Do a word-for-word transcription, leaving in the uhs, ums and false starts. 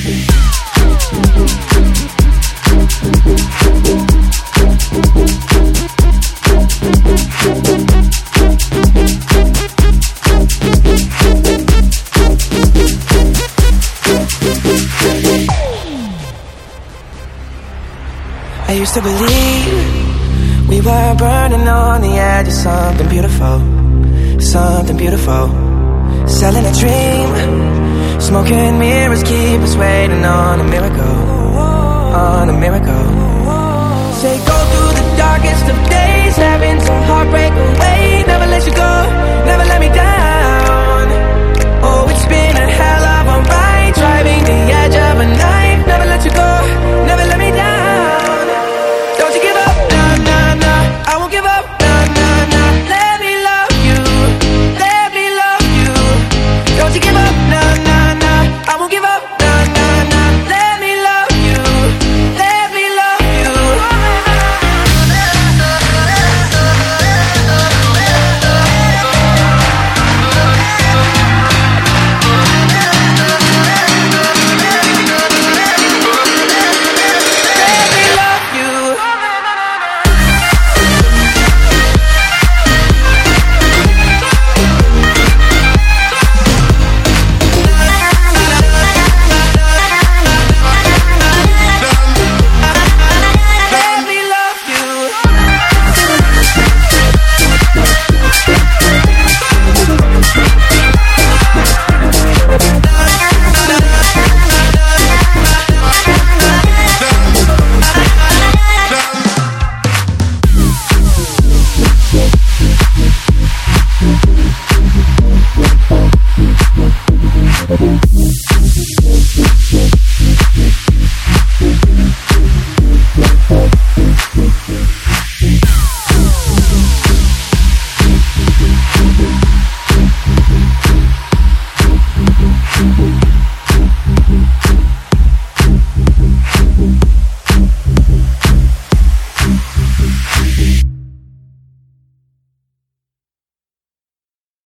I used to believe we were burning on the edge of something beautiful, something beautiful. Selling a dream, smoking mirrors keep us waiting on a miracle, on a miracle. Say go through the darkest of days.